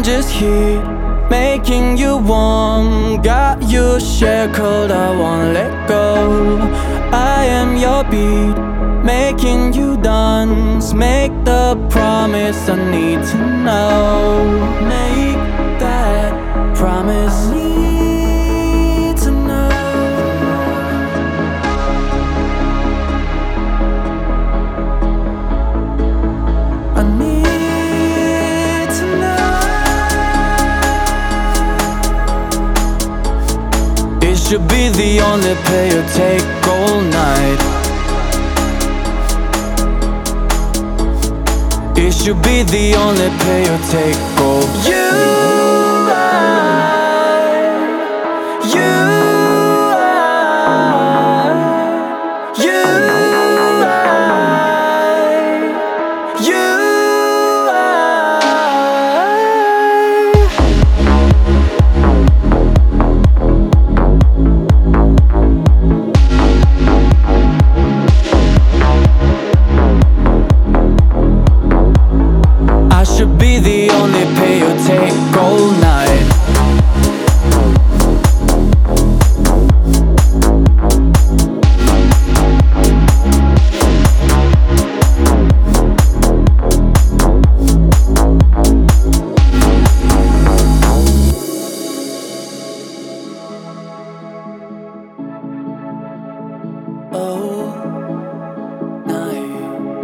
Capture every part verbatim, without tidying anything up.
just heat, making you warm. Got you shackled, I won't let go. I am your beat, making you dance. Make the promise I need to know. Make that promise I need to know. I need to know. It should be the only pay or take all night. It should be the only pay or take all. You are, you are, you are, you should be the only pay or take all night. Oh, night.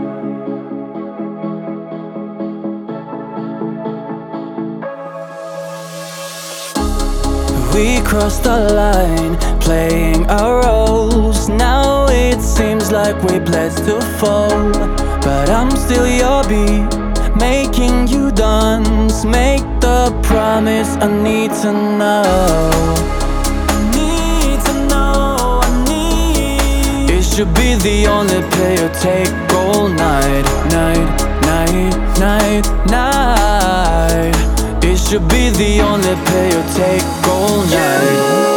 We crossed the line, playing our roles. Now it seems like we blessed to fall, but I'm still your beat, making you dance. Make the promise I need to know. I need to know, I need. It should be the only pay or take all night. Night, night, night, night. It should be the only pay or take all night.